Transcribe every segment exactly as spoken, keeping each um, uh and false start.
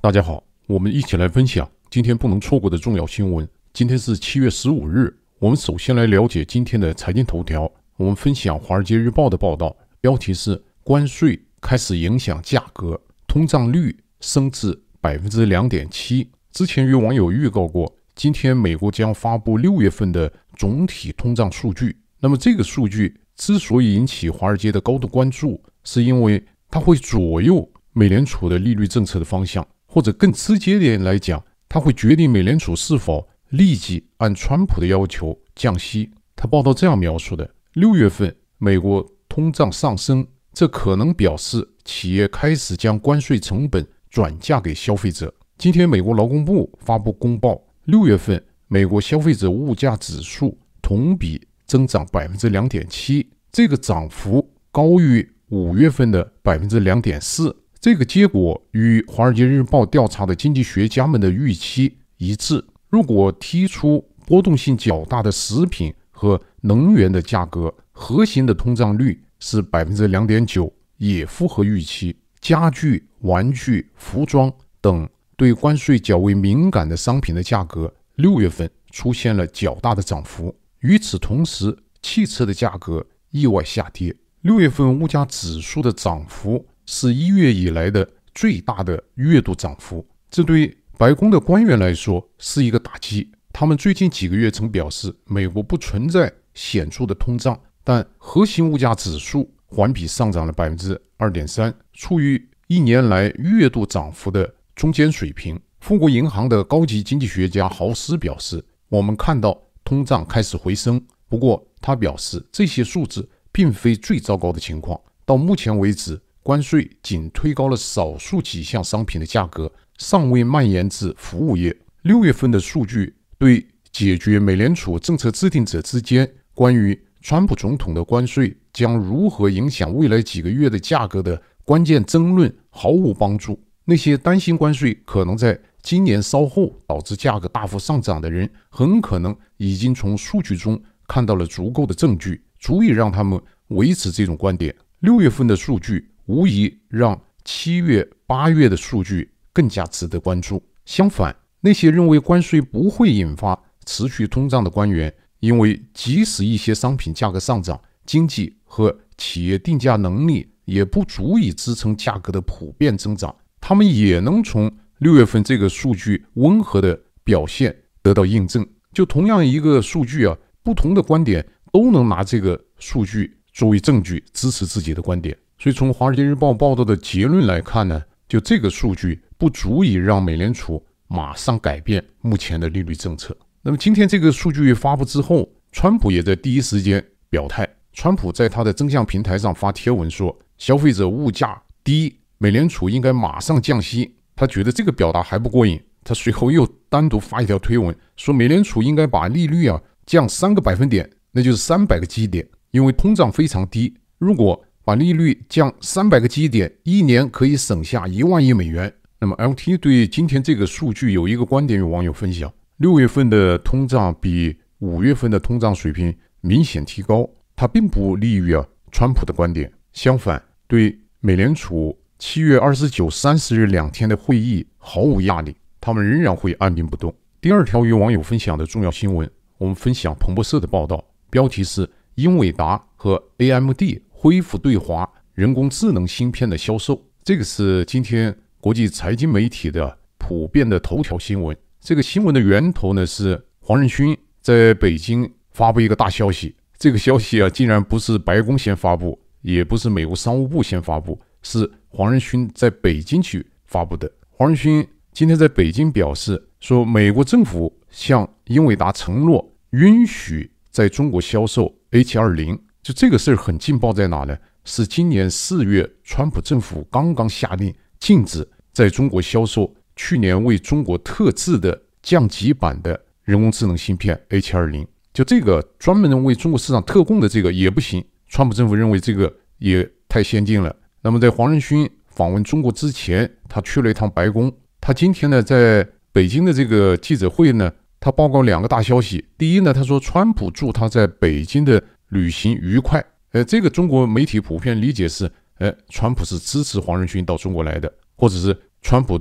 大家好，我们一起来分享今天不能错过的重要新闻。今天是七月十五日，我们首先来了解今天的财经头条。我们分享《华尔街日报》的报道，标题是关税开始影响价格，通胀率升至 百分之二点七。 之前有网友预告过，今天美国将发布六月份的总体通胀数据。那么这个数据之所以引起华尔街的高度关注，是因为它会左右美联储的利率政策的方向，或者更直接点来讲，它会决定美联储是否立即按川普的要求降息。他报道这样描述的：六月份美国通胀上升，这可能表示企业开始将关税成本转嫁给消费者。今天美国劳工部发布公报，六月份美国消费者物价指数同比增长 百分之二点七， 这个涨幅高于五月份的 百分之二点四。这个结果与华尔街日报调查的经济学家们的预期一致。如果剔除波动性较大的食品和能源的价格，核心的通胀率是 百分之二点九， 也符合预期。家具、玩具、服装等对关税较为敏感的商品的价格，六月份出现了较大的涨幅。与此同时，汽车的价格意外下跌。六月份物价指数的涨幅是一月以来的最大的月度涨幅，这对白宫的官员来说是一个打击。他们最近几个月曾表示，美国不存在显著的通胀，但核心物价指数环比上涨了 百分之二点三， 处于一年来月度涨幅的中间水平。富国银行的高级经济学家豪斯表示，我们看到通胀开始回升，不过他表示这些数字并非最糟糕的情况。到目前为止，关税仅推高了少数几项商品的价格，尚未蔓延至服务业。六月份的数据对解决美联储政策制定者之间关于川普总统的关税将如何影响未来几个月的价格的关键争论毫无帮助。那些担心关税可能在今年稍后导致价格大幅上涨的人，很可能已经从数据中看到了足够的证据，足以让他们维持这种观点。六月份的数据无疑让七月、八月的数据更加值得关注。相反，那些认为关税不会引发持续通胀的官员，因为即使一些商品价格上涨，经济和企业定价能力也不足以支撑价格的普遍增长，他们也能从六月份这个数据温和的表现得到印证。就同样一个数据啊，不同的观点都能拿这个数据作为证据支持自己的观点。所以从华尔街日报报道的结论来看呢，就这个数据不足以让美联储马上改变目前的利率政策。那么今天这个数据发布之后，川普也在第一时间表态。川普在他的真相平台上发贴文说，消费者物价低，美联储应该马上降息。他觉得这个表达还不过瘾，他随后又单独发一条推文说，美联储应该把利率啊降三个百分点，那就是三百个基点，因为通胀非常低，如果把利率降三百个基点，一年可以省下一万亿美元。那么 L T 对今天这个数据有一个观点与网友分享，六月份的通胀比五月份的通胀水平明显提高，它并不利于啊川普的观点。相反，对美联储七月二十九、三十日两天的会议毫无压力，他们仍然会按兵不动。第二条与网友分享的重要新闻，我们分享彭博社的报道，标题是英伟达和 A M D 恢复对华人工智能芯片的销售。这个是今天国际财经媒体的普遍的头条新闻。这个新闻的源头呢是黄仁勋在北京发布一个大消息，这个消息啊竟然不是白宫先发布，也不是美国商务部先发布，是黄仁勋在北京去发布的。黄仁勋今天在北京表示说，美国政府向英伟达承诺允许在中国销售 H 二十， 就这个事儿很劲爆在哪呢？是今年四月川普政府刚刚下令禁止在中国销售去年为中国特制的降级版的人工智能芯片 H 二十， 就这个专门为中国市场特供的这个也不行，川普政府认为这个也太先进了。那么在黄仁勋访问中国之前，他去了一趟白宫，他今天呢在北京的这个记者会呢，他报告两个大消息。第一呢，他说川普祝他在北京的旅行愉快，呃，这个中国媒体普遍理解是，呃，川普是支持黄仁勋到中国来的，或者是川普对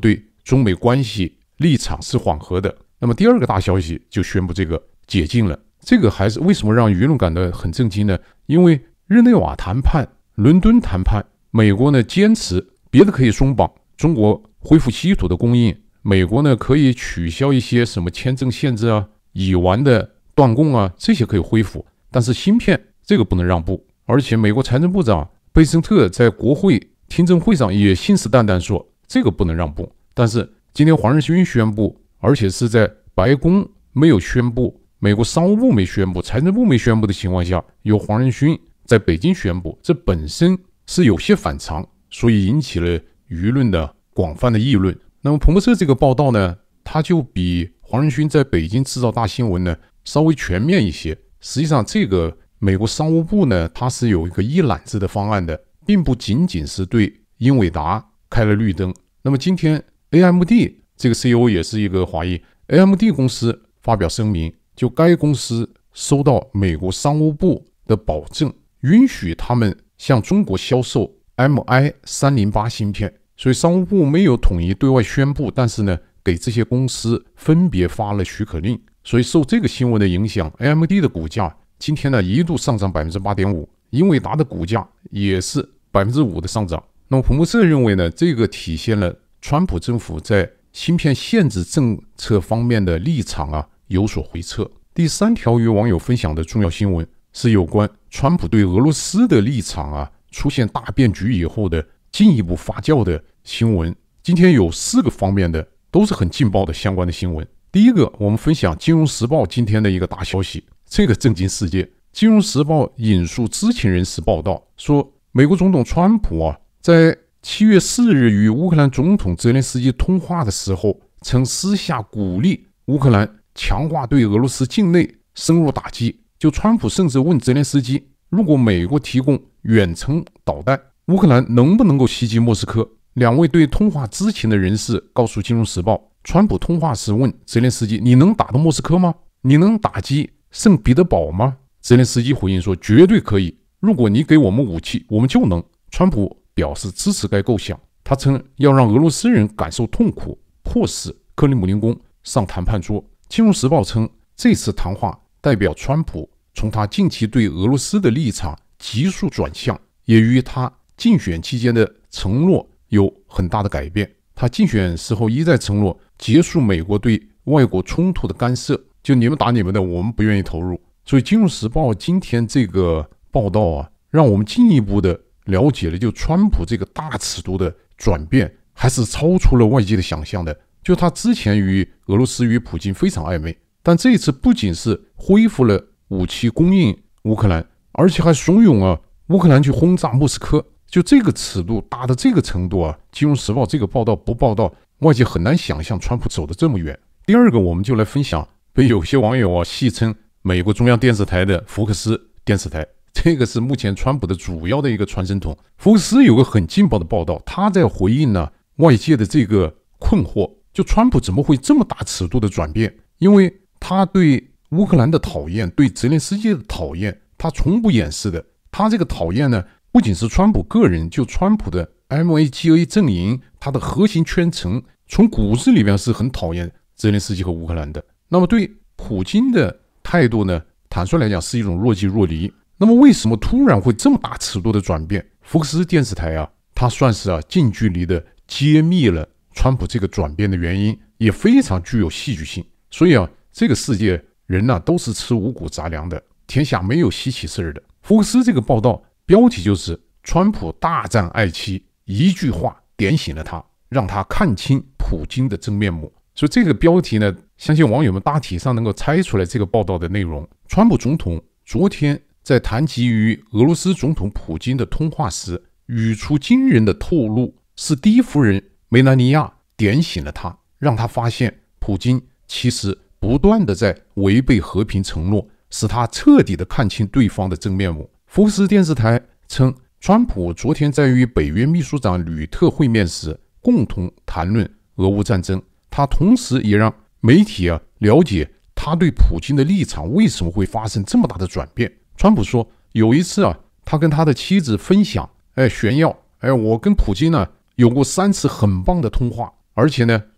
中美关系立场是缓和的。那么第二个大消息就宣布这个解禁了。这个还是为什么让舆论感到很震惊呢？因为日内瓦谈判、伦敦谈判，美国呢坚持别的可以松绑，中国恢复稀土的供应，美国呢可以取消一些什么签证限制啊、乙烷的断供啊，这些可以恢复，但是芯片这个不能让步。而且美国财政部长贝森特在国会听证会上也信誓旦旦说这个不能让步。但是今天黄仁勋宣布，而且是在白宫没有宣布，美国商务部没宣布，财政部没宣布的情况下，由黄仁勋在北京宣布，这本身是有些反常，所以引起了舆论的广泛的议论。那么彭博社这个报道呢，它就比黄仁勋在北京制造大新闻呢稍微全面一些。实际上这个美国商务部呢，它是有一个一揽子的方案的，并不仅仅是对英伟达开了绿灯。那么今天 A M D 这个 C E O 也是一个华裔， A M D 公司发表声明，就该公司收到美国商务部的保证，允许他们向中国销售 M I 三零八 芯片。所以商务部没有统一对外宣布，但是呢给这些公司分别发了许可令。所以受这个新闻的影响， A M D 的股价今天呢一度上涨 百分之八点五， 英伟达的股价也是 百分之五 的上涨。那么彭博社认为呢，这个体现了川普政府在芯片限制政策方面的立场啊有所回撤。第三条与网友分享的重要新闻是有关川普对俄罗斯的立场啊出现大变局以后的进一步发酵的新闻。今天有四个方面的都是很劲爆的相关的新闻。第一个，我们分享金融时报今天的一个大消息，这个震惊世界。金融时报引述知情人士报道说，美国总统川普啊在七月四日与乌克兰总统泽连斯基通话的时候，曾私下鼓励乌克兰强化对俄罗斯境内深入打击。就川普甚至问泽连斯基，如果美国提供远程导弹，乌克兰能不能够袭击莫斯科？两位对通话知情的人士告诉金融时报，川普通话时问泽连斯基，你能打到莫斯科吗？你能打击圣彼得堡吗？泽连斯基回应说，绝对可以，如果你给我们武器，我们就能。川普表示支持该构想，他称要让俄罗斯人感受痛苦，迫使克里姆林宫上谈判桌。金融时报称，这次谈话代表川普从他近期对俄罗斯的立场急速转向，也与他竞选期间的承诺有很大的改变。他竞选时候一再承诺结束美国对外国冲突的干涉，就你们打你们的，我们不愿意投入。所以金融时报今天这个报道啊，让我们进一步的了解了就川普这个大尺度的转变还是超出了外界的想象的。就他之前与俄罗斯与普京非常暧昧，但这一次不仅是恢复了武器供应乌克兰，而且还怂恿啊乌克兰去轰炸莫斯科。就这个尺度大到这个程度啊，金融时报这个报道不报道，外界很难想象川普走得这么远。第二个，我们就来分享被有些网友啊戏称美国中央电视台的福克斯电视台，这个是目前川普的主要的一个传声筒。福克斯有个很劲爆的报道，他在回应呢外界的这个困惑，就川普怎么会这么大尺度的转变？因为他对乌克兰的讨厌，对泽连斯基的讨厌，他从不掩饰的。他这个讨厌呢，不仅是川普个人，就川普的 M A G A 阵营，他的核心圈层从骨子里面是很讨厌泽连斯基和乌克兰的。那么对普京的态度呢，坦率来讲是一种若即若离。那么为什么突然会这么大尺度的转变？福克斯电视台啊，它算是啊近距离的揭秘了川普这个转变的原因，也非常具有戏剧性。所以啊，这个世界人呐、啊、都是吃五谷杂粮的，天下没有稀奇事的。福克斯这个报道标题就是川普大战爱妻，一句话点醒了他，让他看清普京的真面目。所以这个标题呢，相信网友们大体上能够猜出来这个报道的内容。川普总统昨天在谈及与俄罗斯总统普京的通话时，语出惊人的透露，是第一夫人梅兰妮亚点醒了他，让他发现普京其实不断的在违背和平承诺，使他彻底的看清对方的真面目。福克斯电视台称，川普昨天在与北约秘书长吕特会面时，共同谈论俄乌战争。他同时也让媒体啊了解他对普京的立场为什么会发生这么大的转变。川普说，有一次啊，他跟他的妻子分享，哎，炫耀，哎，我跟普京呢有过三次很棒的通话，而且呢，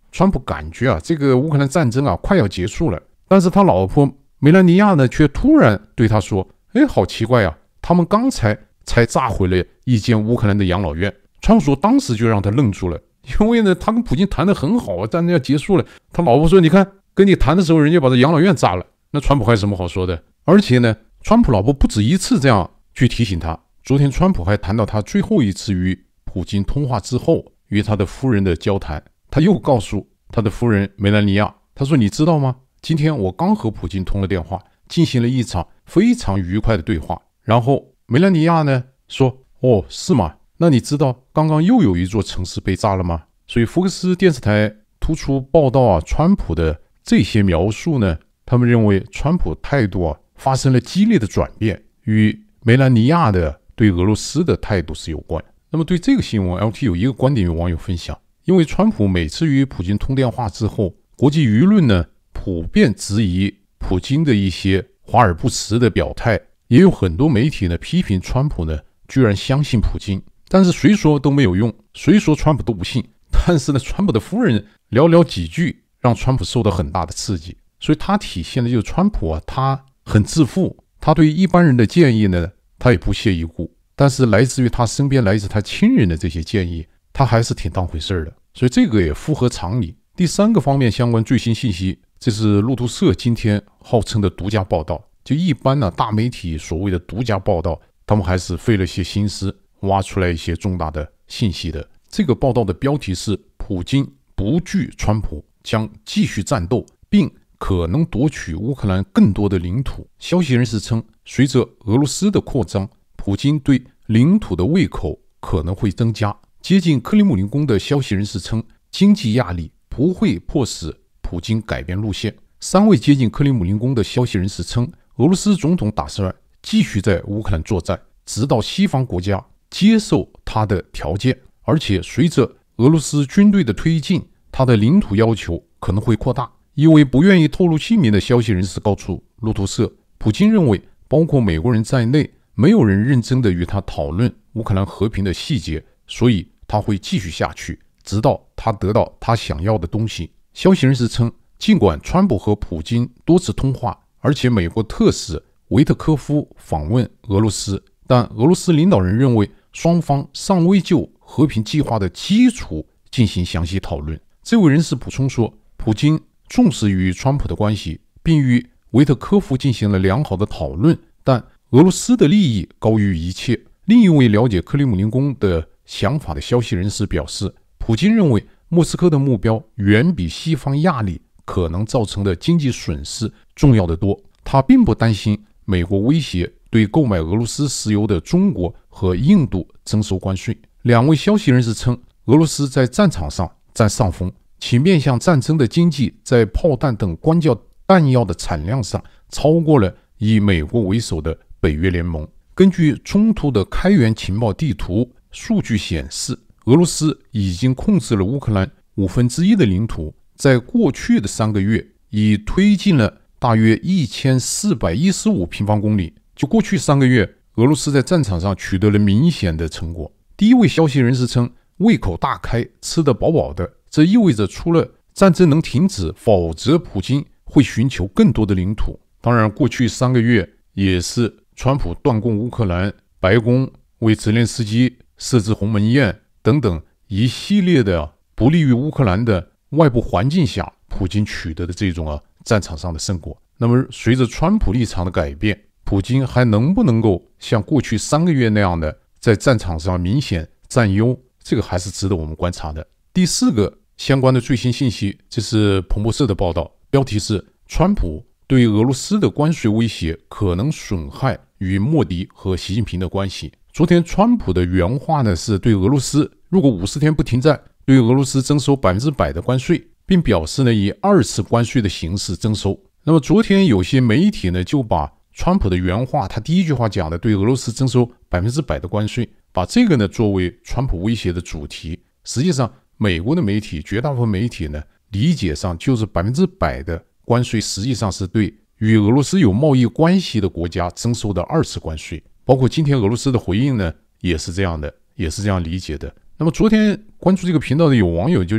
川普感觉啊，这个乌克兰战争啊快要结束了，但是他老婆梅兰妮亚呢，却突然对他说：“哎，好奇怪啊，他们刚才才炸毁了一间乌克兰的养老院。”川普说，当时就让他愣住了，因为呢，他跟普京谈得很好啊，战争要结束了。他老婆说：“你看，跟你谈的时候，人家把这养老院炸了。”那川普还有什么好说的？而且呢，川普老婆不止一次这样去提醒他。昨天川普还谈到他最后一次与普京通话之后与他的夫人的交谈，他又告诉他的夫人梅兰妮亚，他说：“你知道吗？今天我刚和普京通了电话，进行了一场非常愉快的对话。”然后梅兰妮亚呢说：“哦，是吗？那你知道刚刚又有一座城市被炸了吗？”所以福克斯电视台突出报道啊，川普的这些描述呢，他们认为川普态度啊发生了激烈的转变，与梅兰妮亚的对俄罗斯的态度是有关。那么对这个新闻 L T 有一个观点与网友分享，因为川普每次与普京通电话之后，国际舆论呢普遍质疑普京的一些华而不实的表态，也有很多媒体呢批评川普呢居然相信普京，但是谁说都没有用，谁说川普都不信。但是呢，川普的夫人寥寥几句让川普受到很大的刺激，所以他体现的就是川普啊，他很自负，他对一般人的建议呢他也不屑一顾，但是来自于他身边来自他亲人的这些建议，他还是挺当回事的，所以这个也符合常理。第三个方面相关最新信息，这是路透社今天号称的独家报道。就一般呢，大媒体所谓的独家报道，他们还是费了些心思挖出来一些重大的信息的。这个报道的标题是：普京不惧川普，将继续战斗，并可能夺取乌克兰更多的领土。消息人士称，随着俄罗斯的扩张，普京对领土的胃口可能会增加。接近克里姆林宫的消息人士称，经济压力不会迫使普京改变路线。三位接近克里姆林宫的消息人士称，俄罗斯总统打算继续在乌克兰作战，直到西方国家接受他的条件。而且随着俄罗斯军队的推进，他的领土要求可能会扩大。一位不愿意透露姓名的消息人士告诉路透社，普京认为包括美国人在内，没有人认真的与他讨论乌克兰和平的细节，所以他会继续下去，直到他得到他想要的东西。消息人士称，尽管川普和普京多次通话，而且美国特使维特科夫访问俄罗斯，但俄罗斯领导人认为双方尚未就和平计划的基础进行详细讨论。这位人士补充说，普京重视与川普的关系，并与维特科夫进行了良好的讨论，但俄罗斯的利益高于一切。另一位了解克里姆林宫的想法的消息人士表示，普京认为莫斯科的目标远比西方压力可能造成的经济损失重要得多。他并不担心美国威胁对购买俄罗斯石油的中国和印度征收关税。两位消息人士称，俄罗斯在战场上占上风，其面向战争的经济在炮弹等关键弹药的产量上超过了以美国为首的北约联盟。根据冲突的开源情报地图数据显示，俄罗斯已经控制了乌克兰五分之一的领土，在过去的三个月已推进了大约一千四百一十五平方公里。就过去三个月，俄罗斯在战场上取得了明显的成果。第一位消息人士称，胃口大开，吃得饱饱的，这意味着除了战争能停止，否则普京会寻求更多的领土。当然，过去三个月也是川普断供乌克兰，白宫为泽连斯基设置鸿门宴等等一系列的不利于乌克兰的外部环境下，普京取得的这种啊战场上的胜果。那么随着川普立场的改变，普京还能不能够像过去三个月那样的在战场上明显占优，这个还是值得我们观察的。第四个相关的最新信息，这是彭博社的报道，标题是川普对俄罗斯的关税威胁可能损害与莫迪和习近平的关系。昨天川普的原话呢，是对俄罗斯如果五十天不停战，对俄罗斯征收百分之百的关税，并表示呢以二次关税的形式征收。那么昨天有些媒体呢就把川普的原话，他第一句话讲的对俄罗斯征收百分之百的关税，把这个呢作为川普威胁的主题。实际上美国的媒体绝大部分媒体呢理解上就是百分之百的关税实际上是对与俄罗斯有贸易关系的国家征收的二次关税，包括今天俄罗斯的回应呢也是这样的，也是这样理解的。那么昨天关注这个频道的有网友就认为，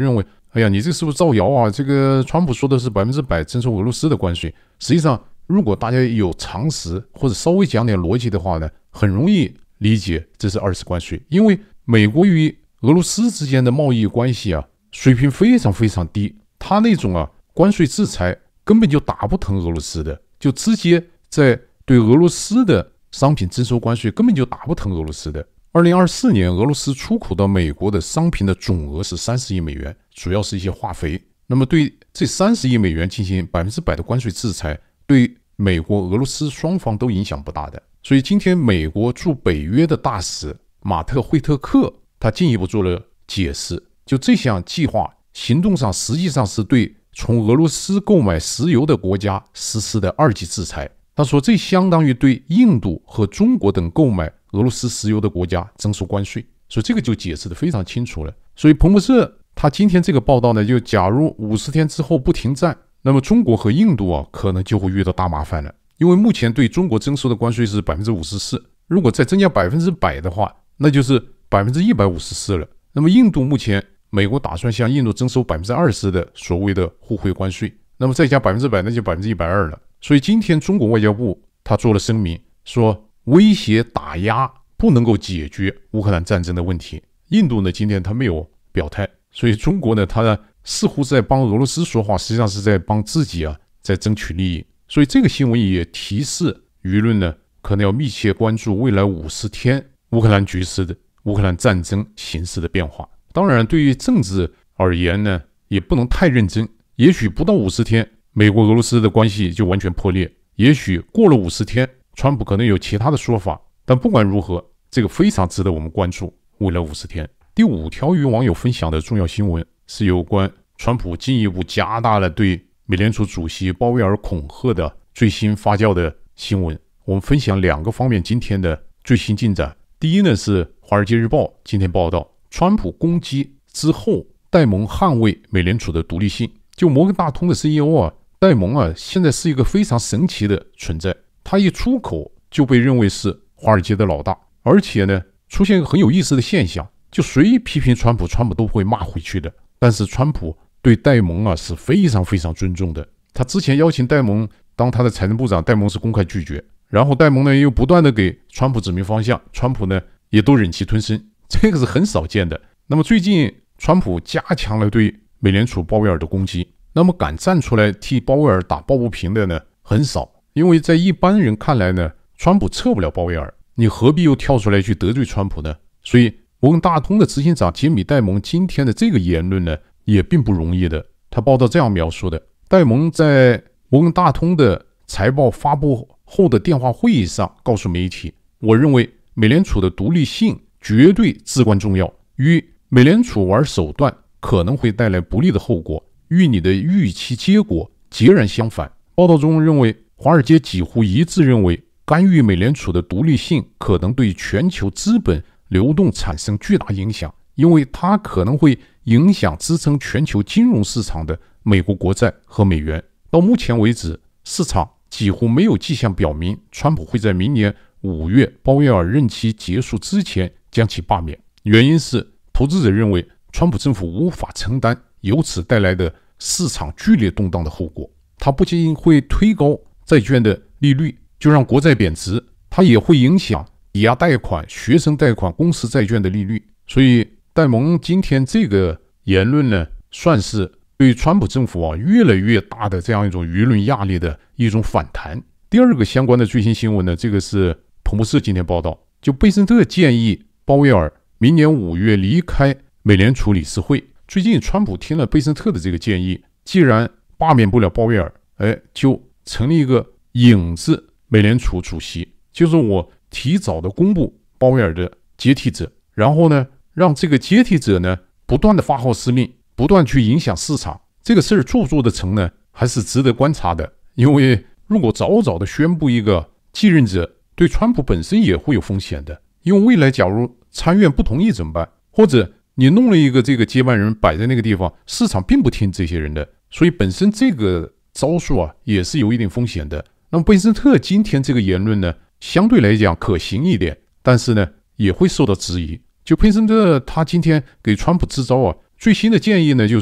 哎呀，你这是不是造谣啊？这个川普说的是百分之百征收俄罗斯的关税。实际上，如果大家有常识或者稍微讲点逻辑的话呢，很容易理解这是二次关税。因为美国与俄罗斯之间的贸易关系啊，水平非常非常低，他那种啊关税制裁根本就打不疼俄罗斯的，就直接在对俄罗斯的商品征收关税，根本就打不疼俄罗斯的。二零二四年，俄罗斯出口到美国的商品的总额是三十亿美元，主要是一些化肥。那么对这三十亿美元进行百分之百的关税制裁，对美国、俄罗斯双方都影响不大的。所以今天美国驻北约的大使马特·惠特克他进一步做了解释，就这项计划行动上实际上是对从俄罗斯购买石油的国家实施的二级制裁。他说，这相当于对印度和中国等购买俄罗斯石油的国家征收关税，所以这个就解释得非常清楚了。所以彭博社他今天这个报道呢，就假如五十天之后不停战，那么中国和印度啊可能就会遇到大麻烦了。因为目前对中国征收的关税是 百分之五十四， 如果再增加百分之百的话，那就是 百分之一百五十四 了。那么印度目前美国打算向印度征收 百分之二十 的所谓的互惠关税，那么再加 百分之百， 那就 百分之一百二十 了。所以今天中国外交部他做了声明，说威胁打压不能够解决乌克兰战争的问题。印度呢今天他没有表态，所以中国呢他呢似乎在帮俄罗斯说话，实际上是在帮自己啊在争取利益。所以这个新闻也提示舆论呢可能要密切关注未来五十天乌克兰局势的乌克兰战争形势的变化。当然对于政治而言呢也不能太认真，也许不到五十天美国俄罗斯的关系就完全破裂，也许过了五十天川普可能有其他的说法，但不管如何，这个非常值得我们关注未来五十天。第五条与网友分享的重要新闻是有关川普进一步加大了对美联储主席鲍威尔恐吓的最新发酵的新闻。我们分享两个方面今天的最新进展。第一呢是华尔街日报今天报道，川普攻击之后戴蒙捍卫美联储的独立性。就摩根大通的 C E O 啊，戴蒙啊现在是一个非常神奇的存在，他一出口就被认为是华尔街的老大，而且呢出现一个很有意思的现象，就谁批评川普，川普都会骂回去的。但是川普对戴蒙啊是非常非常尊重的，他之前邀请戴蒙当他的财政部长，戴蒙是公开拒绝，然后戴蒙呢又不断的给川普指明方向，川普呢也都忍气吞声，这个是很少见的。那么最近川普加强了对美联储鲍威尔的攻击，那么敢站出来替鲍威尔打抱不平的呢很少，因为在一般人看来呢，川普撤不了鲍威尔，你何必又跳出来去得罪川普呢？所以摩根大通的执行长杰米戴蒙今天的这个言论呢也并不容易的。他报道这样描述的，戴蒙在摩根大通的财报发布后的电话会议上告诉媒体，我认为美联储的独立性绝对至关重要，与美联储玩手段可能会带来不利的后果，与你的预期结果截然相反。报道中认为，华尔街几乎一致认为，干预美联储的独立性可能对全球资本流动产生巨大影响，因为它可能会影响支撑全球金融市场的美国国债和美元。到目前为止，市场几乎没有迹象表明川普会在明年五月鲍威尔任期结束之前将其罢免，原因是投资者认为川普政府无法承担由此带来的市场剧烈动荡的后果。它不仅会推高债券的利率，就让国债贬值，它也会影响抵押贷款、学生贷款、公司债券的利率。所以戴蒙今天这个言论呢，算是对川普政府啊越来越大的这样一种舆论压力的一种反弹。第二个相关的最新新闻呢，这个是彭博社今天报道，就贝森特建议鲍威尔明年五月离开美联储理事会。最近川普听了贝森特的这个建议，既然罢免不了鲍威尔，哎，就成立一个影子美联储主席，就是我提早的公布鲍威尔的接替者，然后呢让这个接替者呢不断的发号施令，不断去影响市场。这个事儿做不做得成呢，还是值得观察的。因为如果早早的宣布一个继任者，对川普本身也会有风险的。因为未来假如参院不同意怎么办？或者你弄了一个这个接班人摆在那个地方，市场并不听这些人的，所以本身这个招数啊也是有一点风险的。那么贝森特今天这个言论呢，相对来讲可行一点，但是呢也会受到质疑。就贝森特他今天给川普支招啊，最新的建议呢就是说，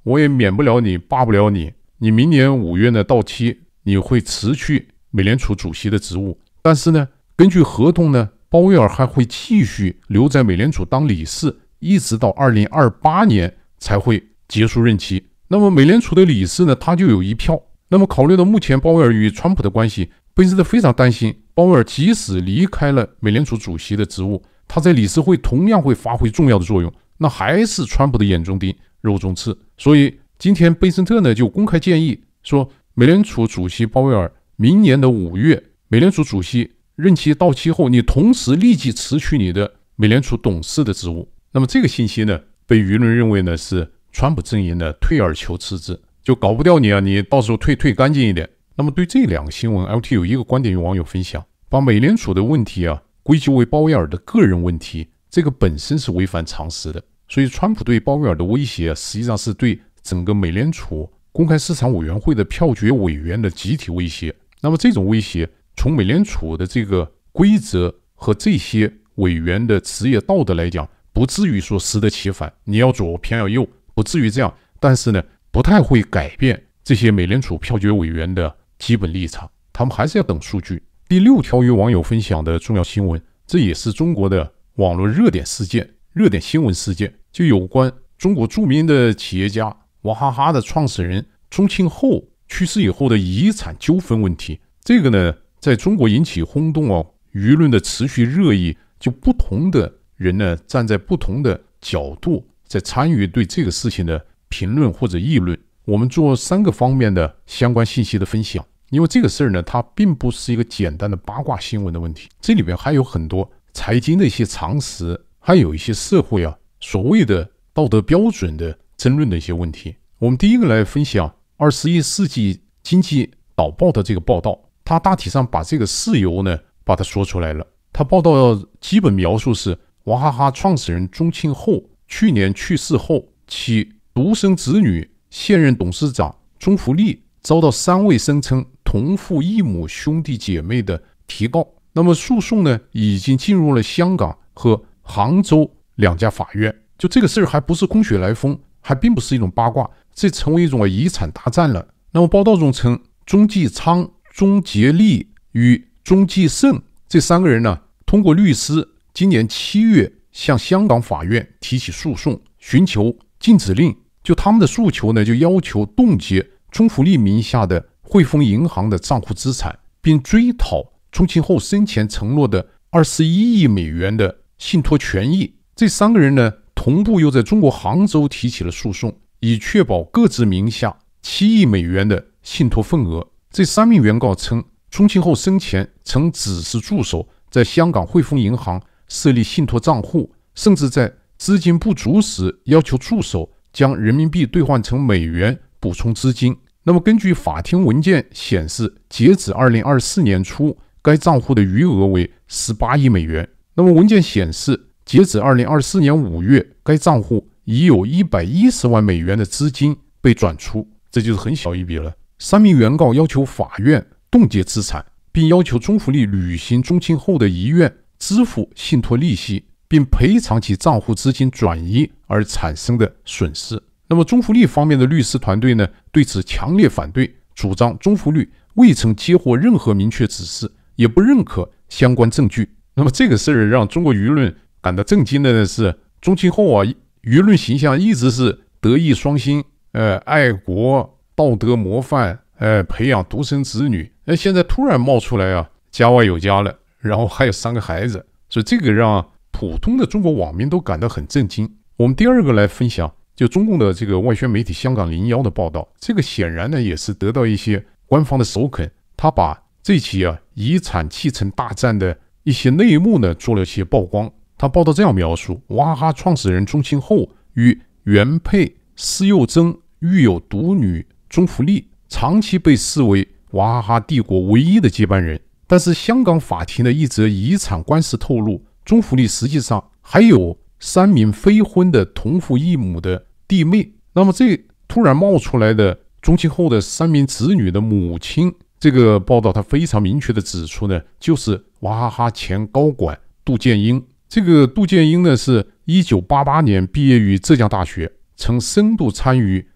我也免不了你，罢不了你。你明年五月呢到期，你会辞去美联储主席的职务，但是呢，根据合同呢，鲍威尔还会继续留在美联储当理事，一直到二零二八年才会结束任期。那么美联储的理事呢，他就有一票。那么考虑到目前鲍威尔与川普的关系，贝斯特非常担心，鲍威尔即使离开了美联储主席的职务，他在理事会同样会发挥重要的作用，那还是川普的眼中钉、肉中刺。所以今天贝森特呢就公开建议说，美联储主席鲍威尔明年的五月，美联储主席任期到期后，你同时立即辞去你的美联储董事的职务。那么这个信息呢，被舆论认为呢是川普阵营的退而求次之，就搞不掉你啊，你到时候退退干净一点。那么对这两个新闻 ，L T 有一个观点与网友分享，把美联储的问题啊归咎为鲍威尔的个人问题，这个本身是违反常识的。所以川普对鲍威尔的威胁啊，实际上是对整个美联储公开市场委员会的票决委员的集体威胁。那么这种威胁从美联储的这个规则和这些委员的职业道德来讲，不至于说适得其反，你要左偏要右，不至于这样。但是呢，不太会改变这些美联储票决委员的基本立场，他们还是要等数据。第六条与网友分享的重要新闻，这也是中国的网络热点事件、热点新闻事件，就有关中国著名的企业家娃哈哈的创始人宗庆后去世以后的遗产纠纷问题。这个呢，在中国引起轰动哦，舆论的持续热议，就不同的人呢，站在不同的角度在参与对这个事情的评论或者议论。我们做三个方面的相关信息的分享，因为这个事儿呢，它并不是一个简单的八卦新闻的问题，这里边还有很多财经的一些常识，还有一些社会啊所谓的道德标准的争论的一些问题。我们第一个来分享二十一世纪经济导报的这个报道，它大体上把这个事由呢把它说出来了。它报道基本描述是，娃哈哈创始人宗庆后去年去世后，其独生子女现任董事长钟福利遭到三位声称同父异母兄弟姐妹的提告。那么诉讼呢，已经进入了香港和杭州两家法院。就这个事儿还不是空穴来风，还并不是一种八卦，这成为一种遗产大战了。那么报道中称，钟继昌、钟杰利与钟继胜这三个人呢，通过律师今年七月向香港法院提起诉讼，寻求禁止令。就他们的诉求呢，就要求冻结钟福利名下的汇丰银行的账户资产，并追讨宗庆后生前承诺的二十一亿美元的信托权益。这三个人呢，同步又在中国杭州提起了诉讼，以确保各自名下七亿美元的信托份额。这三名原告称，宗庆后生前曾指示助手在香港汇丰银行设立信托账户，甚至在资金不足时要求助手将人民币兑换成美元补充资金。那么根据法庭文件显示，截止二零二四年初，该账户的余额为十八亿美元。那么文件显示，截止二零二四年五月，该账户已有一百一十万美元的资金被转出，这就是很小一笔了。三名原告要求法院冻结资产，并要求钟福利履行宗庆后的遗愿，支付信托利息，并赔偿其账户资金转移而产生的损失。那么钟福利方面的律师团队呢，对此强烈反对，主张钟福利未曾接获任何明确指示，也不认可相关证据。那么这个事儿让中国舆论感到震惊的是，宗庆后啊，舆论形象一直是德艺双馨，呃，爱国、道德模范，呃，培养独生子女。那现在突然冒出来啊，家外有家了，然后还有三个孩子，所以这个让普通的中国网民都感到很震惊。我们第二个来分享，就中共的这个外宣媒体香港零一的报道，这个显然呢也是得到一些官方的首肯，他把这起啊遗产继承大战的一些内幕呢做了一些曝光。他报道这样描述，娃哈哈创始人宗庆后与原配施佑珍育有独女钟福利，长期被视为娃哈哈帝国唯一的接班人。但是香港法庭的一则遗产官司透露，钟福利实际上还有三名非婚的同父异母的弟妹。那么这突然冒出来的宗庆后的三名子女的母亲，这个报道他非常明确地指出呢，就是娃哈哈前高管杜建英。这个杜建英呢，是一九八八年毕业于浙江大学，曾深度参与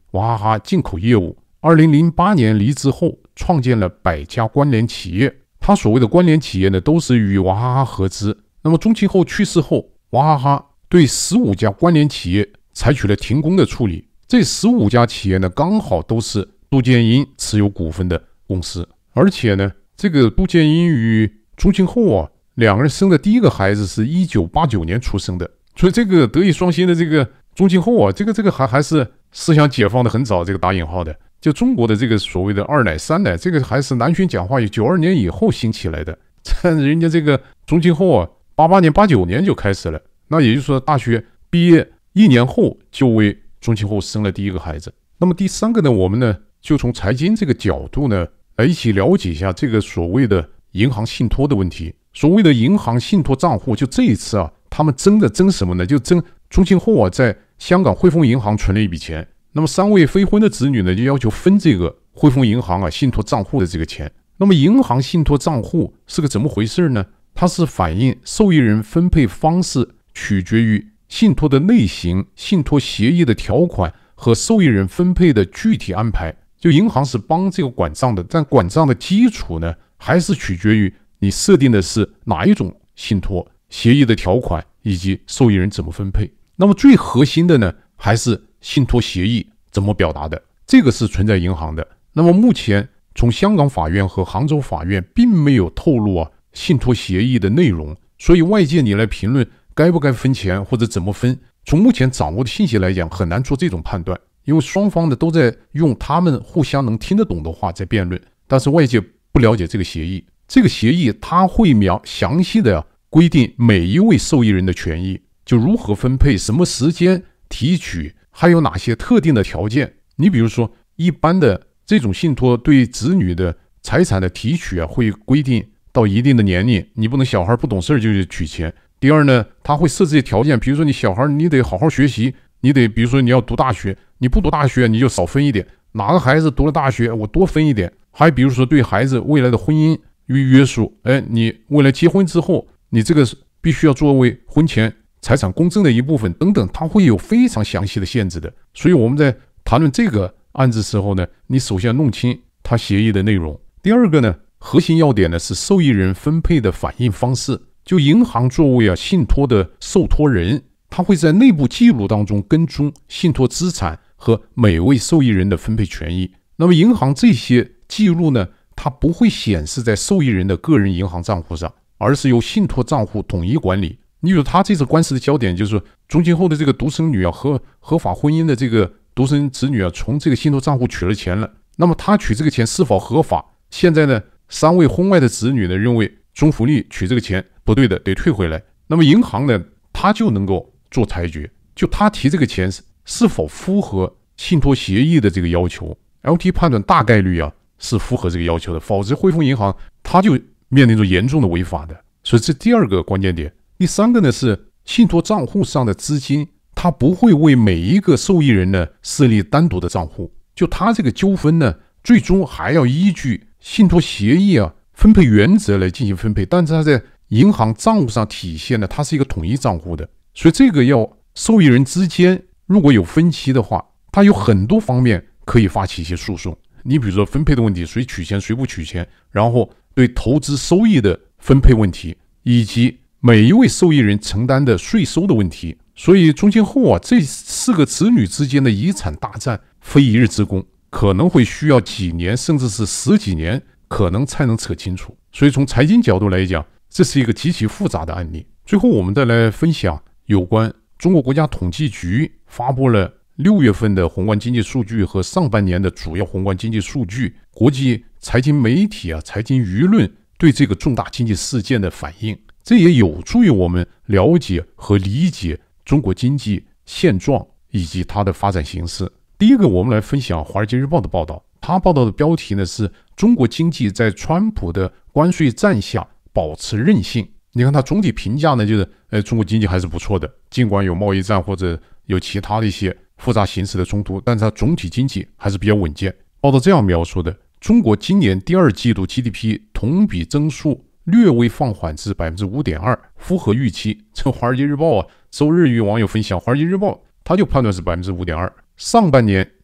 娃哈哈进口业务。二零零八年离职后，创建了百家关联企业。他所谓的关联企业呢，都是与娃哈哈合资。那么宗庆后去世后，娃哈哈对十五家关联企业采取了停工的处理。这十五家企业呢，刚好都是杜建英持有股份的公司。而且呢，这个杜建英与宗庆后啊，两个人生的第一个孩子是一九八九年出生的。所以这个德艺双馨的这个宗庆后啊，这个这个还还是思想解放的很早，这个打引号的。就中国的这个所谓的二奶三奶，这个还是南巡讲话有九二年以后兴起来的。但人家这个宗庆后啊，八八年八九年就开始了。那也就是说，大学毕业一年后就为宗庆后生了第一个孩子。那么第三个呢，我们呢就从财经这个角度呢来一起了解一下这个所谓的银行信托的问题。所谓的银行信托账户，就这一次啊，他们争的争什么呢？就争宗庆后啊在香港汇丰银行存了一笔钱，那么三位非婚的子女呢就要求分这个汇丰银行啊信托账户的这个钱。那么银行信托账户是个怎么回事呢？它是反映受益人分配方式取决于信托的类型、信托协议的条款和受益人分配的具体安排。就银行是帮这个管账的，但管账的基础呢还是取决于你设定的是哪一种信托协议的条款以及受益人怎么分配。那么最核心的呢还是信托协议怎么表达的，这个是存在银行的。那么目前从香港法院和杭州法院并没有透露啊信托协议的内容，所以外界你来评论该不该分钱或者怎么分，从目前掌握的信息来讲很难做这种判断，因为双方的都在用他们互相能听得懂的话在辩论，但是外界不了解这个协议。这个协议它会描详细的规定每一位受益人的权益，就如何分配、什么时间提取，还有哪些特定的条件。你比如说一般的这种信托对子女的财产的提取啊，会规定到一定的年龄，你不能小孩不懂事就取钱。第二呢，他会设置一些条件，比如说你小孩你得好好学习，你得比如说你要读大学，你不读大学你就少分一点，哪个孩子读了大学我多分一点。还比如说对孩子未来的婚姻予以约束，哎，你未来结婚之后你这个必须要作为婚前财产公证的一部分等等，它会有非常详细的限制的。所以我们在谈论这个案子时候呢，你首先弄清它协议的内容。第二个呢，核心要点呢是受益人分配的反映方式。就银行作为啊信托的受托人，他会在内部记录当中跟踪信托资产和每位受益人的分配权益。那么银行这些记录呢，它不会显示在受益人的个人银行账户上，而是由信托账户统一管理。你比如他这次官司的焦点就是说，宗庆后的这个独生女啊和合法婚姻的这个独生子女啊，从这个信托账户取了钱了。那么他取这个钱是否合法？现在呢，三位婚外的子女呢认为钟福利取这个钱不对的，得退回来。那么银行呢，他就能够做裁决，就他提这个钱是否符合信托协议的这个要求。L T 判断大概率啊是符合这个要求的，否则汇丰银行他就面临着严重的违法的。所以这第二个关键点。第三个呢是信托账户上的资金，它不会为每一个受益人呢设立单独的账户，就他这个纠纷呢，最终还要依据信托协议啊分配原则来进行分配，但是它在银行账户上体现呢，它是一个统一账户的。所以这个要受益人之间如果有分歧的话，它有很多方面可以发起一些诉讼。你比如说分配的问题，谁取钱谁不取钱，然后对投资收益的分配问题，以及每一位受益人承担的税收的问题。所以宗庆后啊这四个子女之间的遗产大战非一日之功，可能会需要几年甚至是十几年可能才能扯清楚。所以从财经角度来讲，这是一个极其复杂的案例。最后我们再来分享有关中国国家统计局发布了六月份的宏观经济数据和上半年的主要宏观经济数据，国际财经媒体啊财经舆论对这个重大经济事件的反应，这也有助于我们了解和理解中国经济现状以及它的发展形势。第一个，我们来分享《华尔街日报》的报道，它报道的标题呢是中国经济在川普的关税战下保持韧性。你看它总体评价呢，就是呃，中国经济还是不错的，尽管有贸易战或者有其他的一些复杂形势的冲突，但是它总体经济还是比较稳健。报道这样描述的：中国今年第二季度 G D P 同比增速略微放缓至 百分之五点二， 符合预期。这华尔街日报啊，周日与网友分享，华尔街日报它就判断是 百分之五点二。上半年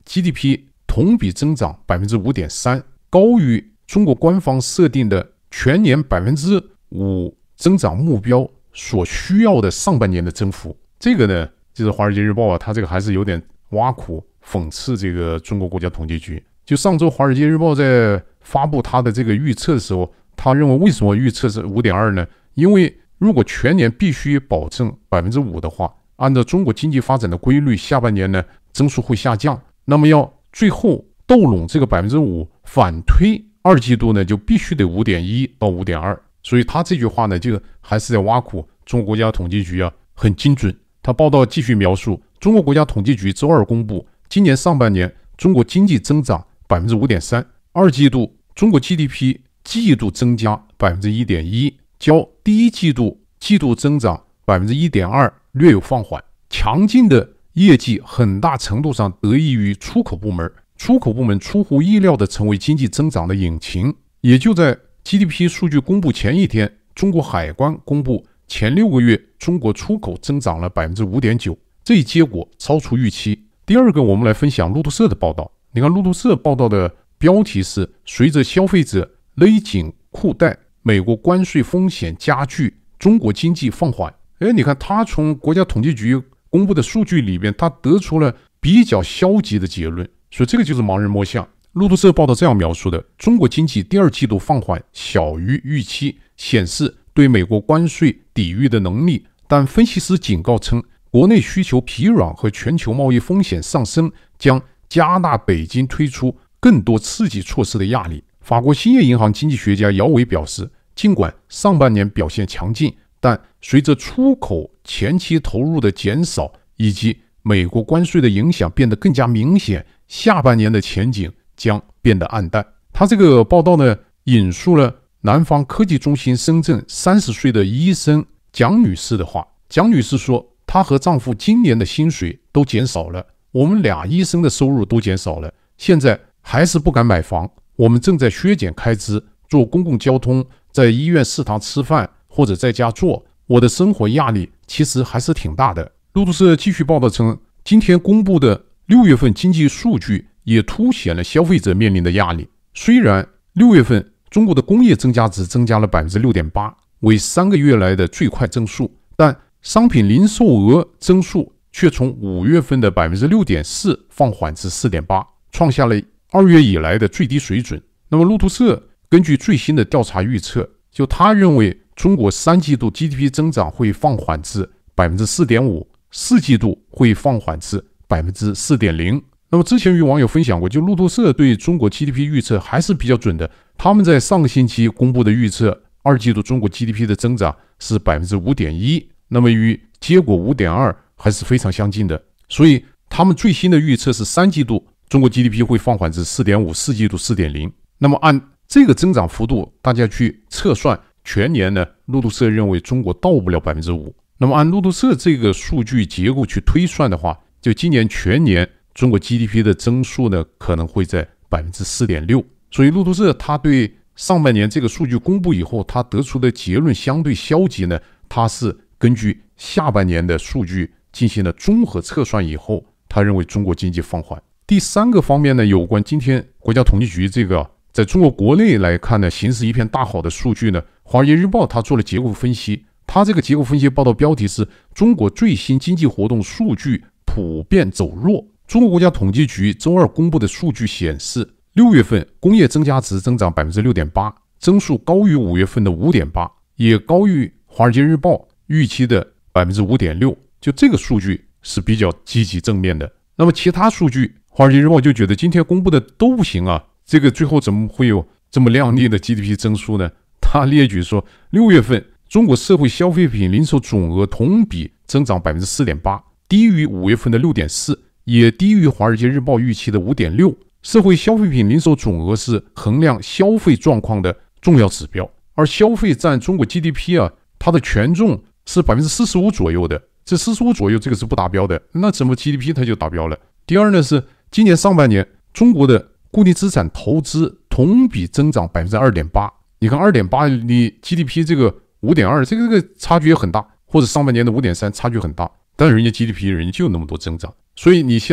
G D P 同比增长 百分之五点三， 高于中国官方设定的全年 百分之五 增长目标所需要的上半年的增幅。这个呢，就是《华尔街日报》啊，它这个还是有点挖苦讽刺这个中国国家统计局。就上周《华尔街日报》在发布它的这个预测的时候，他认为为什么预测是 五点二 呢？因为如果全年必须保证 百分之五 的话，按照中国经济发展的规律，下半年呢增速会下降，那么要最后逗拢这个 百分之五， 反推二季度呢就必须得 五点一 到 五点二。 所以他这句话呢就还是在挖苦中国国家统计局啊，很精准。他报道继续描述，中国国家统计局周二公布，今年上半年中国经济增长 百分之五点三， 二季度中国 G D P 季度增加 百分之一点一， 较第一季度季度增长 百分之一点二 略有放缓。强劲的业绩很大程度上得益于出口部门，出口部门出乎意料地成为经济增长的引擎。也就在 G D P 数据公布前一天，中国海关公布前六个月中国出口增长了 百分之五点九， 这一结果超出预期。第二个，我们来分享路透社的报道。你看路透社报道的标题是，随着消费者勒紧裤带，美国关税风险加剧，中国经济放缓。哎，你看他从国家统计局公布的数据里边，他得出了比较消极的结论，所以这个就是盲人摸象。路透社报道这样描述的，中国经济第二季度放缓小于预期，显示对美国关税抵御的能力，但分析师警告称，国内需求疲软和全球贸易风险上升将加大北京推出更多刺激措施的压力。法国兴业银行经济学家姚伟表示，尽管上半年表现强劲，但随着出口前期投入的减少以及美国关税的影响变得更加明显，下半年的前景将变得暗淡。他这个报道呢，引述了南方科技中心深圳三十岁的医生蒋女士的话。蒋女士说，她和丈夫今年的薪水都减少了，我们俩医生的收入都减少了，现在还是不敢买房，我们正在削减开支，坐公共交通，在医院食堂吃饭或者在家做，我的生活压力其实还是挺大的。路透社继续报道称，今天公布的六月份经济数据也凸显了消费者面临的压力。虽然六月份中国的工业增加值增加了 百分之六点八， 为三个月来的最快增速，但商品零售额增速却从五月份的 百分之六点四 放缓至 四点八， 创下了二月以来的最低水准。那么路透社根据最新的调查预测，就他认为中国三季度 G D P 增长会放缓至 百分之四点五， 四季度会放缓至 百分之四点零。 那么之前与网友分享过，就路透社对中国 G D P 预测还是比较准的。他们在上个星期公布的预测，二季度中国 G D P 的增长是 百分之五点一， 那么与结果 五点二 还是非常相近的。所以他们最新的预测是三季度中国 G D P 会放缓至 四点五， 四季度 四点零。 那么按这个增长幅度大家去测算，全年呢，路透社认为中国到不了 百分之五。 那么按路透社这个数据结构去推算的话，就今年全年中国 G D P 的增速呢，可能会在 百分之四点六。 所以路透社他对上半年这个数据公布以后，他得出的结论相对消极呢，他是根据下半年的数据进行了综合测算以后，他认为中国经济放缓。第三个方面呢，有关今天国家统计局这个在中国国内来看呢，形势一片大好的数据呢，华尔街日报他做了结构分析。他这个结构分析报道标题是，中国最新经济活动数据普遍走弱。中国国家统计局周二公布的数据显示，六月份工业增加值增长 百分之六点八， 增速高于五月份的 五点八， 也高于华尔街日报预期的 百分之五点六。 就这个数据是比较积极正面的。那么其他数据，华尔街日报就觉得今天公布的都不行啊，这个最后怎么会有这么亮丽的 G D P 增速呢？他列举说，六月份中国社会消费品零售总额同比增长 百分之四点八， 低于五月份的 六点四， 也低于华尔街日报预期的 五点六。 社会消费品零售总额是衡量消费状况的重要指标，而消费占中国 G D P 啊，它的权重是 百分之四十五 左右的，这四十五左右这个是不达标的，那怎么 G D P 它就达标了？第二呢，是今年上半年中国的固定资产投资同比增长 百分之二点八。 你看 二点八 你 G D P 这个 五点二， 这个这个差距也很大，或者上半年的 五点三 差距很大，但是人家 G D P 人家就有那么多增长。所以你现在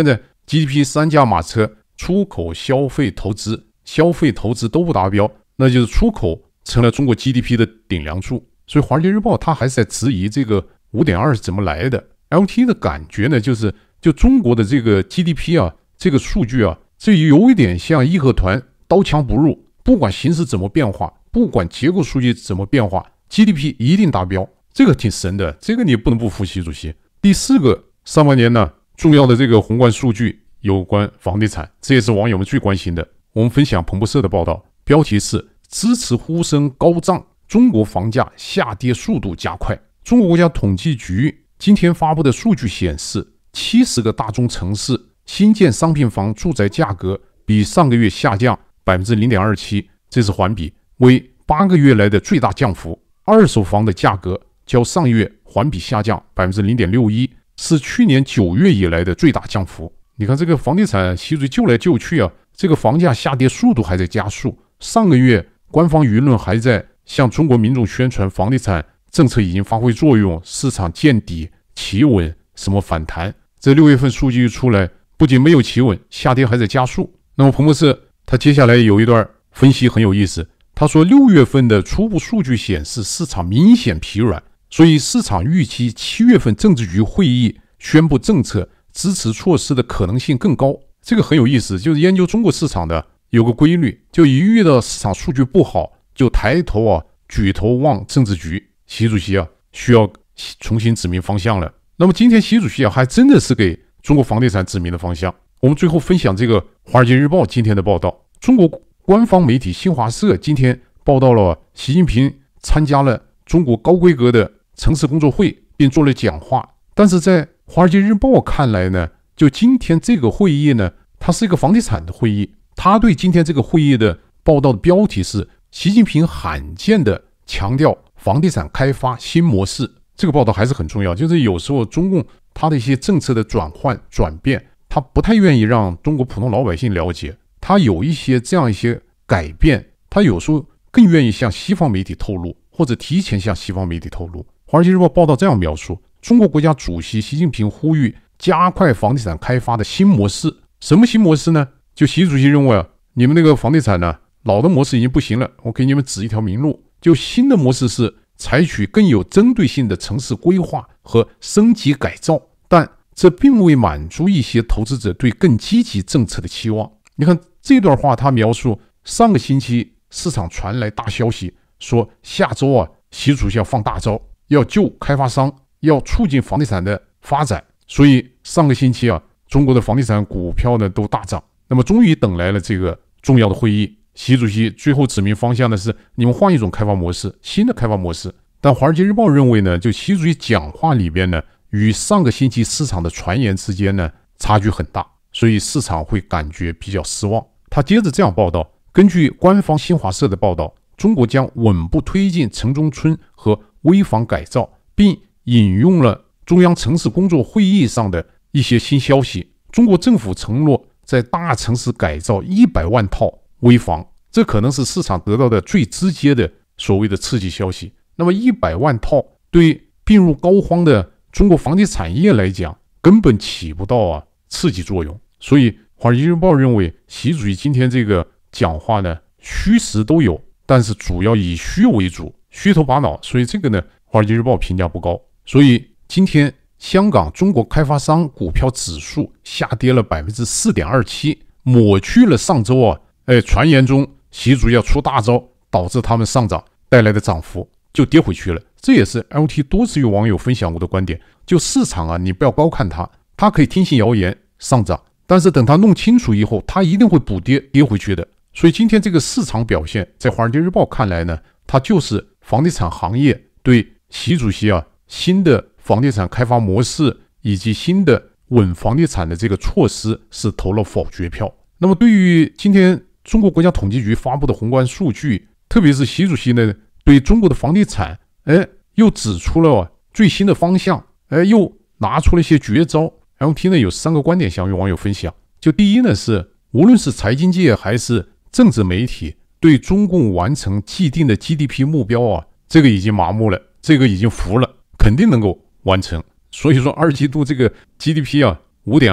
G D P 三驾马车，出口、消费、投资，消费投资都不达标，那就是出口成了中国 G D P 的顶梁柱。所以《华尔街日报》它还是在质疑这个 五点二 是怎么来的。L T 的感觉呢，就是就中国的这个 G D P 啊，这个数据啊，这有一点像义和团刀枪不入，不管形势怎么变化，不管结构数据怎么变化 ，G D P 一定达标。这个挺神的，这个你不能不服习主席。第四个，上半年呢，重要的这个宏观数据有关房地产，这也是网友们最关心的。我们分享彭博社的报道，标题是支持呼声高涨，中国房价下跌速度加快。中国国家统计局今天发布的数据显示，七十个大中城市新建商品房住宅价格比上个月下降 百分之零点二七， 这是环比，为八个月来的最大降幅。二手房的价格较上月环比下降 百分之零点六一， 是去年九月以来的最大降幅。你看这个房地产习主席救来救去啊，这个房价下跌速度还在加速。上个月官方舆论还在向中国民众宣传房地产政策已经发挥作用，市场见底企稳，什么反弹。这六月份数据一出来，不仅没有企稳，下跌还在加速。那么彭博社他接下来有一段分析很有意思，他说六月份的初步数据显示市场明显疲软，所以市场预期七月份政治局会议宣布政策支持措施的可能性更高。这个很有意思，就是研究中国市场的有个规律，就一遇到市场数据不好，就抬头啊举头望政治局。习主席啊需要重新指明方向了。那么今天习主席啊还真的是给中国房地产指明的方向。我们最后分享这个《华尔街日报》今天的报道，中国官方媒体新华社今天报道了习近平参加了中国高规格的城市工作会，并做了讲话。但是在《华尔街日报》看来呢，就今天这个会议呢，它是一个房地产的会议。他对今天这个会议的报道的标题是习近平罕见的强调房地产开发新模式。这个报道还是很重要，就是有时候中共他的一些政策的转换转变，他不太愿意让中国普通老百姓了解，他有一些这样一些改变，他有时候更愿意向西方媒体透露，或者提前向西方媒体透露。华尔街日报报道这样描述，中国国家主席习近平呼吁加快房地产开发的新模式。什么新模式呢？就习主席认为啊，你们那个房地产呢，老的模式已经不行了，我给你们指一条明路。就新的模式是采取更有针对性的城市规划和升级改造，但这并未满足一些投资者对更积极政策的期望。你看这段话，他描述上个星期市场传来大消息，说下周啊，习主席要放大招，要救开发商，要促进房地产的发展。所以上个星期啊，中国的房地产股票呢都大涨。那么终于等来了这个重要的会议，习主席最后指明方向的是你们换一种开发模式，新的开发模式。但《华尔街日报》认为呢，就习主席讲话里边呢，与上个星期市场的传言之间呢差距很大，所以市场会感觉比较失望。他接着这样报道，根据官方新华社的报道，中国将稳步推进城中村和危房改造，并引用了中央城市工作会议上的一些新消息。中国政府承诺在大城市改造一百万套危房，这可能是市场得到的最直接的所谓的刺激消息。那么一百万套对病入膏肓的中国房地产业来讲，根本起不到啊刺激作用。所以《华尔街日报》认为，习主席今天这个讲话呢，虚实都有，但是主要以虚为主，虚头巴脑。所以这个呢，《华尔街日报》评价不高。所以今天香港中国开发商股票指数下跌了 百分之四点二七， 抹去了上周啊，哎，传言中习主席要出大招导致他们上涨带来的涨幅就跌回去了。这也是 L T 多次与网友分享过的观点，就市场啊，你不要高看它，它可以听信谣言上涨，但是等它弄清楚以后，它一定会补跌跌回去的。所以今天这个市场表现，在《华尔街日报》看来呢，它就是房地产行业对习主席啊新的房地产开发模式以及新的稳房地产的这个措施是投了否决票。那么对于今天中国国家统计局发布的宏观数据，特别是习主席呢对中国的房地产哎又指出了最新的方向，哎又拿出了一些绝招。 L T 呢有三个观点想与网友分享。就第一呢是，无论是财经界还是政治媒体，对中共完成既定的 G D P 目标啊，这个已经麻木了，这个已经服了，肯定能够完成。所以说二季度这个 G D P 啊 五点二，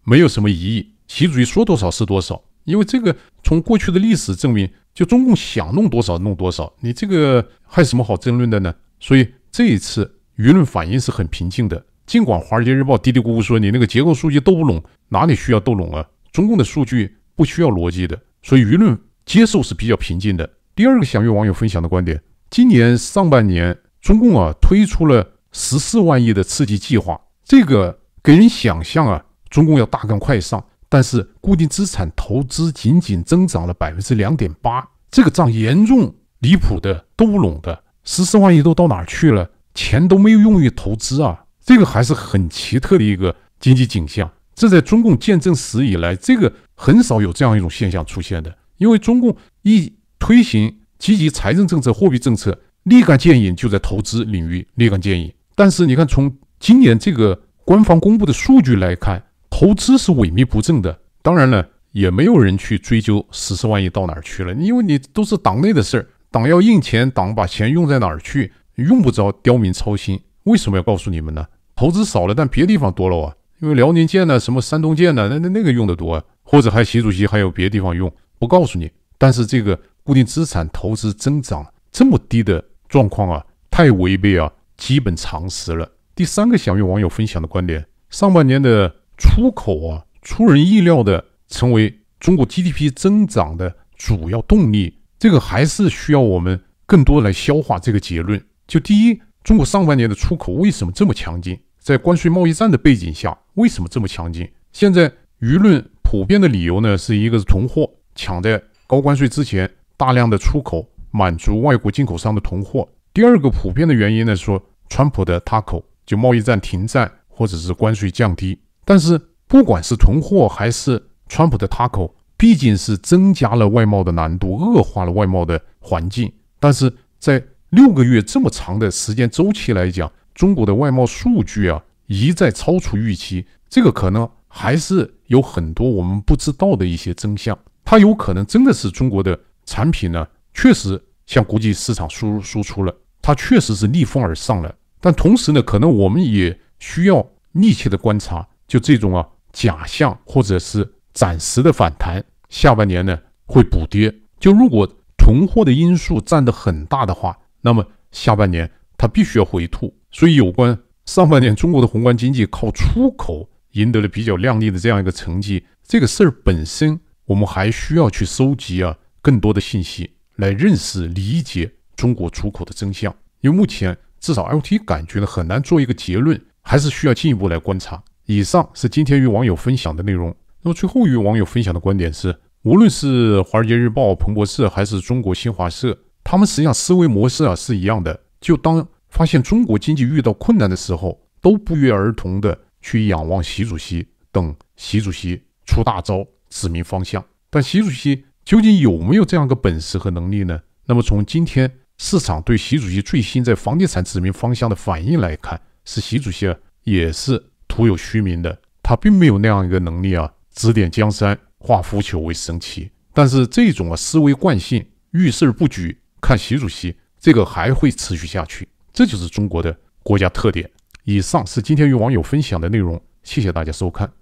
没有什么疑义，习主席说多少是多少。因为这个从过去的历史证明，就中共想弄多少弄多少，你这个还有什么好争论的呢？所以这一次舆论反应是很平静的。尽管《华尔街日报》嘀嘀咕咕说你那个结构数据斗不拢，哪里需要斗拢啊？中共的数据不需要逻辑的，所以舆论接受是比较平静的。第二个想与网友分享的观点，今年上半年中共啊推出了十四万亿的刺激计划，这个给人想象啊，中共要大干快上，但是固定资产投资仅仅增长了 百分之二点八， 这个账严重离谱的斗不拢的，十四万亿都到哪儿去了？钱都没有用于投资啊，这个还是很奇特的一个经济景象。这在中共建政史以来，这个很少有这样一种现象出现的。因为中共一推行积极财政政策、货币政策，立竿见影，就在投资领域立竿见影。但是你看，从今年这个官方公布的数据来看，投资是萎靡不振的。当然了，也没有人去追究十四万亿到哪儿去了，因为你都是党内的事儿，党要印钱，党把钱用在哪儿去，用不着刁民操心。为什么要告诉你们呢？投资少了，但别的地方多了啊。因为辽宁舰呢，什么山东舰呢，那那那个用的多啊，或者还习主席还有别的地方用，不告诉你。但是这个固定资产投资增长这么低的状况啊，太违背啊基本常识了。第三个想与网友分享的观点，上半年的出口啊，出人意料的成为中国 G D P 增长的主要动力，这个还是需要我们更多来消化这个结论。就第一，中国上半年的出口为什么这么强劲？在关税贸易战的背景下，为什么这么强劲？现在舆论普遍的理由呢，是一个是囤货，抢在高关税之前大量的出口，满足外国进口商的囤货。第二个普遍的原因呢，是说川普的 taco 就贸易战停战或者是关税降低。但是不管是囤货还是川普的 taco， 毕竟是增加了外贸的难度，恶化了外贸的环境。但是在六个月这么长的时间周期来讲，中国的外贸数据啊一再超出预期，这个可能还是有很多我们不知道的一些真相。它有可能真的是中国的产品呢，确实向国际市场输入输出了，它确实是逆风而上了。但同时呢，可能我们也需要密切的观察，就这种啊假象或者是暂时的反弹，下半年呢会补跌。就如果囤货的因素占得很大的话，那么下半年它必须要回吐。所以有关上半年中国的宏观经济靠出口赢得了比较亮丽的这样一个成绩，这个事儿本身我们还需要去收集啊更多的信息，来认识理解中国出口的真相。因为目前至少 L T 感觉呢很难做一个结论，还是需要进一步来观察。以上是今天与网友分享的内容。那么最后与网友分享的观点是，无论是华尔街日报、彭博社还是中国新华社，他们实际上思维模式啊是一样的，就当发现中国经济遇到困难的时候，都不约而同的去仰望习主席，等习主席出大招，指明方向。但习主席究竟有没有这样一个本事和能力呢？那么从今天市场对习主席最新在房地产指明方向的反应来看，是习主席啊也是徒有虚名的，他并没有那样一个能力啊指点江山，化腐朽为神奇。但是这种啊思维惯性，遇事不举，看习主席，这个还会持续下去。这就是中国的国家特点。以上是今天与网友分享的内容，谢谢大家收看。